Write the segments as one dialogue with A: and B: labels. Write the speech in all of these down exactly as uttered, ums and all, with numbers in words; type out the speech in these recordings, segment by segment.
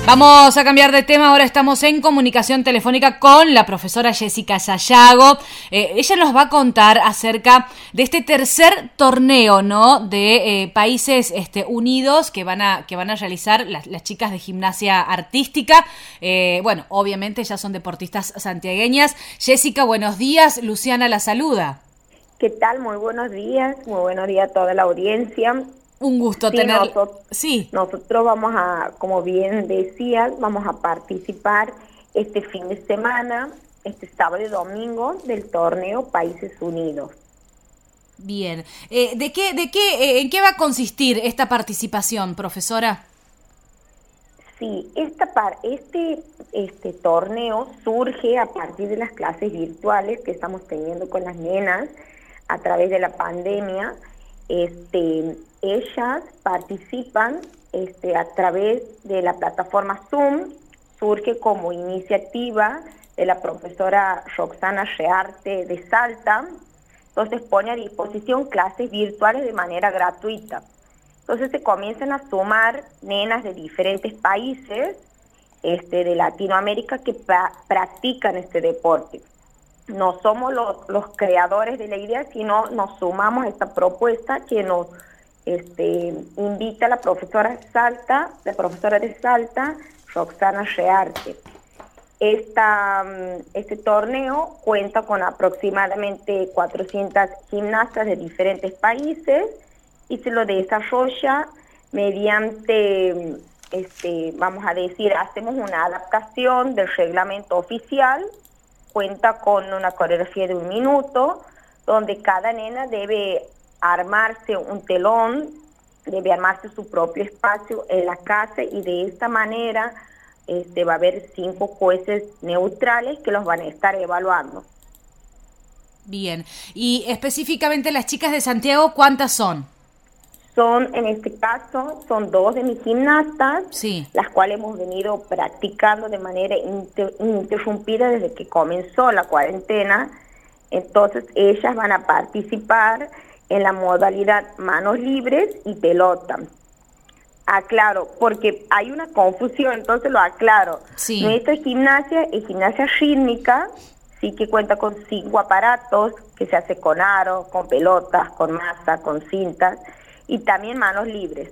A: Vamos a cambiar de tema, ahora estamos en comunicación telefónica con la profesora Jessica Sayago. Eh, ella nos va a contar acerca de este tercer torneo, ¿no?, de eh, países este, unidos que van a que van a realizar las, las chicas de gimnasia artística. Eh, bueno, obviamente ya son deportistas santiagueñas. Jessica, buenos días. Luciana la saluda.
B: ¿Qué tal? Muy buenos días. Muy buenos días a toda la audiencia.
A: Un gusto
B: sí,
A: tener...
B: Nosotros,
A: sí.
B: nosotros vamos a, como bien decías, vamos a participar este fin de semana, este sábado y domingo, del torneo Países Unidos.
A: Bien. Eh, ¿de qué, de qué, eh, ¿En qué va a consistir esta participación, profesora?
B: Sí, esta par, este, este torneo surge a partir de las clases virtuales que estamos teniendo con las nenas a través de la pandemia. Este, ellas participan este, a través de la plataforma Zoom, surge como iniciativa de la profesora Roxana Rearte de Salta. Entonces pone a disposición clases virtuales de manera gratuita. Entonces se comienzan a sumar nenas de diferentes países este, de Latinoamérica que pra practican este deporte. No somos los, los creadores de la idea, sino nos sumamos a esta propuesta que nos este, invita la profesora de Salta, la profesora de Salta, Roxana Rearte. Esta, este torneo cuenta con aproximadamente cuatrocientas gimnastas de diferentes países y se lo desarrolla mediante, este, vamos a decir, hacemos una adaptación del reglamento oficial. Cuenta con una coreografía de un minuto, donde cada nena debe armarse un telón, debe armarse su propio espacio en la casa, y de esta manera este, va a haber cinco jueces neutrales que los van a estar evaluando.
A: Bien, y específicamente las chicas de Santiago, ¿cuántas son?
B: Son, en este caso, son dos de mis gimnastas,
A: sí.
B: las cuales hemos venido practicando de manera inter ininterrumpida desde que comenzó la cuarentena. Entonces ellas van a participar en la modalidad manos libres y pelota. Aclaro, porque hay una confusión, entonces lo aclaro.
A: Sí.
B: Nuestra gimnasia es gimnasia rítmica, sí, que cuenta con cinco aparatos, que se hace con aro, con pelotas, con masa, con cintas, y también manos libres.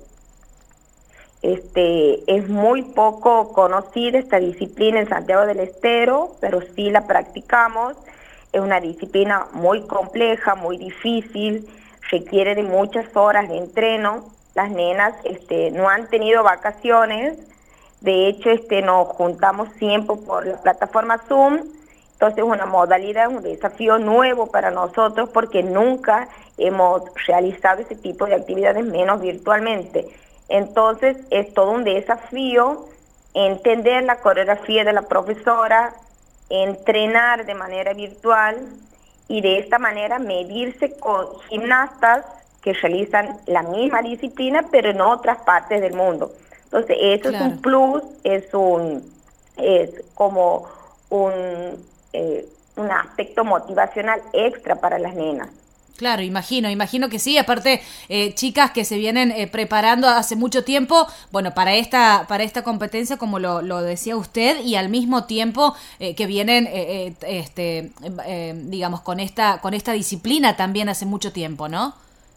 B: Este, es muy poco conocida esta disciplina en Santiago del Estero, pero sí la practicamos. Es una disciplina muy compleja, muy difícil, requiere de muchas horas de entreno. Las nenas este, no han tenido vacaciones, de hecho este, nos juntamos siempre por la plataforma Zoom. Entonces es una modalidad, un desafío nuevo para nosotros porque nunca hemos realizado ese tipo de actividades, menos virtualmente. Entonces es todo un desafío entender la coreografía de la profesora, entrenar de manera virtual y de esta manera medirse con gimnastas que realizan la misma disciplina pero en otras partes del mundo. Entonces eso claro. es un plus, es un es como un Eh, un aspecto motivacional extra para las nenas.
A: Claro, imagino, imagino que sí, aparte eh, chicas que se vienen eh, preparando hace mucho tiempo, bueno, para esta para esta competencia, como lo, lo decía usted, y al mismo tiempo eh, que vienen, eh, eh, este, eh, digamos, con esta con esta disciplina también hace mucho tiempo, ¿no?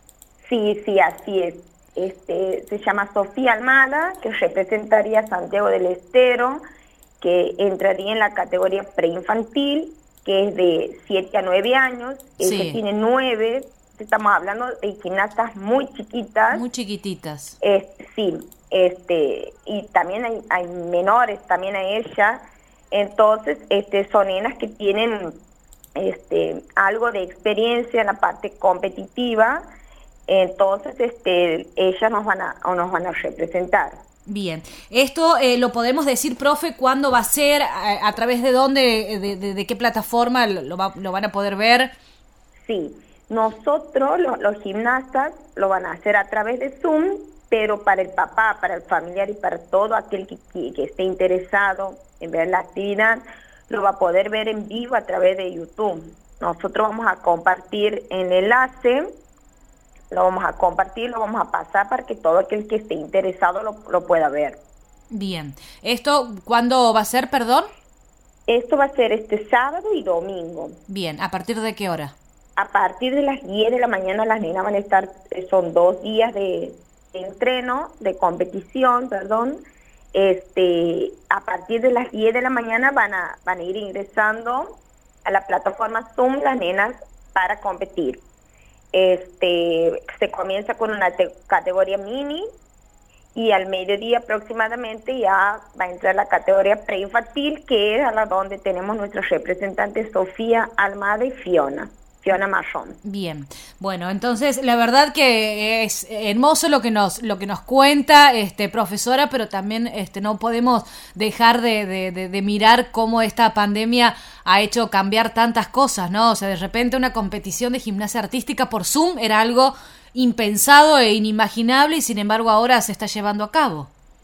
B: Sí, sí, así es. Este, se llama Sofía Almada, que representaría a Santiago del Estero, que entraría en la categoría preinfantil, que es de siete a nueve años, sí. Ella tiene nueve, estamos hablando de gimnastas muy chiquitas.
A: Muy chiquititas.
B: Eh, sí, este, y también hay, hay menores, también a ella, entonces este, son nenas que tienen este, algo de experiencia en la parte competitiva, entonces este, ellas nos van a, nos van a representar.
A: Bien, esto eh, lo podemos decir, profe, ¿cuándo va a ser? ¿A, a través de dónde, de, de, de qué plataforma lo, va, lo van a poder ver?
B: Sí, nosotros, los, los gimnastas, lo van a hacer a través de Zoom, pero para el papá, para el familiar y para todo aquel que, que, que esté interesado en ver la actividad, lo va a poder ver en vivo a través de YouTube. Nosotros vamos a compartir el enlace, lo vamos a compartir, lo vamos a pasar para que todo aquel que esté interesado lo, lo pueda ver.
A: Bien. ¿Esto cuándo va a ser, perdón?
B: Esto va a ser este sábado y domingo.
A: Bien, ¿a partir de qué hora?
B: A partir de las diez de la mañana las nenas van a estar, son dos días de, de entreno, de competición, perdón. Este, a partir de las diez de la mañana van a, van a ir ingresando a la plataforma Zoom las nenas para competir. Este, se comienza con una te- categoría mini y al mediodía aproximadamente ya va a entrar la categoría preinfantil, que es a la donde tenemos nuestros representantes Sofía Almada y Fiona. Fiona Marrón.
A: Bien, bueno, entonces la verdad que es hermoso lo que nos lo que nos cuenta, este profesora, pero también este no podemos dejar de, de, de, de mirar cómo esta pandemia ha hecho cambiar tantas cosas, ¿no? O sea, de repente una competición de gimnasia artística por Zoom era algo impensado e inimaginable y sin embargo ahora se está llevando a cabo.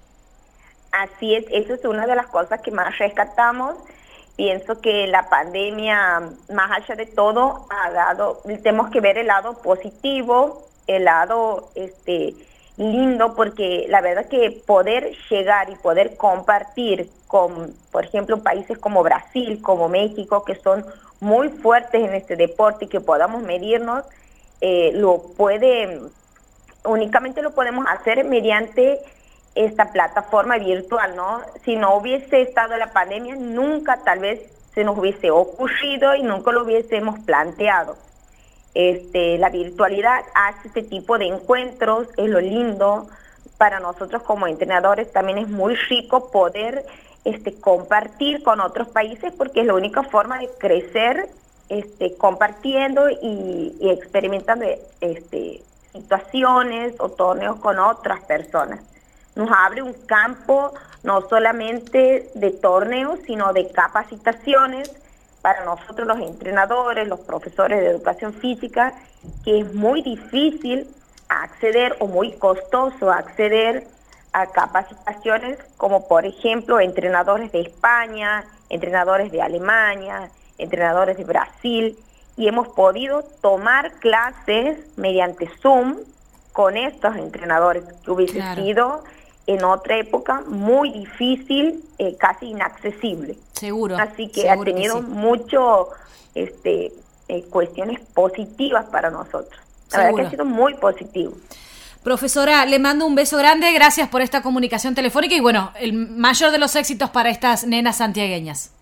B: Así es, eso es una de las cosas que más rescatamos. Pienso que la pandemia, más allá de todo, ha dado, tenemos que ver el lado positivo, el lado este lindo, porque la verdad que poder llegar y poder compartir con, por ejemplo, países como Brasil, como México, que son muy fuertes en este deporte y que podamos medirnos, eh, lo puede, únicamente lo podemos hacer mediante esta plataforma virtual, ¿no? Si no hubiese estado la pandemia, nunca tal vez se nos hubiese ocurrido y nunca lo hubiésemos planteado. Este, la virtualidad hace este tipo de encuentros, es lo lindo. Para nosotros como entrenadores también es muy rico poder este, compartir con otros países, porque es la única forma de crecer este, compartiendo y, y experimentando este, situaciones o torneos con otras personas. Nos abre un campo no solamente de torneos, sino de capacitaciones para nosotros los entrenadores, los profesores de educación física, que es muy difícil acceder o muy costoso acceder a capacitaciones como por ejemplo entrenadores de España, entrenadores de Alemania, entrenadores de Brasil, y hemos podido tomar clases mediante Zoom con estos entrenadores, que hubiese
A: Claro.
B: sido en otra época muy difícil, eh, casi inaccesible.
A: Seguro.
B: Así que
A: seguro
B: ha tenido
A: que sí.
B: mucho este, eh, cuestiones positivas para nosotros. La verdad
A: Seguro.
B: que ha sido muy positivo.
A: Profesora, le mando un beso grande, gracias por esta comunicación telefónica y bueno, el mayor de los éxitos para estas nenas santiagueñas.